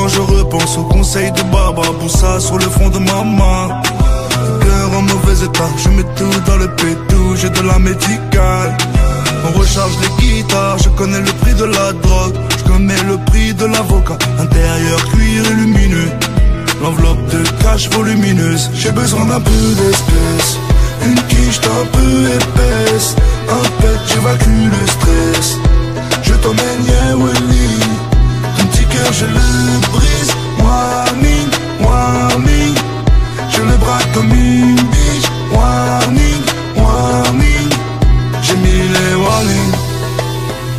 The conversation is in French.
quand je repense aux conseils de Baba, ça sur le fond de ma main. Le cœur en mauvais état, je mets tout dans le pétou, j'ai de la médicale. On recharge les guitares, je connais le prix de la drogue, je connais le prix de l'avocat. Intérieur cuir et lumineux, l'enveloppe de cash volumineuse. J'ai besoin d'un peu d'espèce, une quiche un peu épaisse.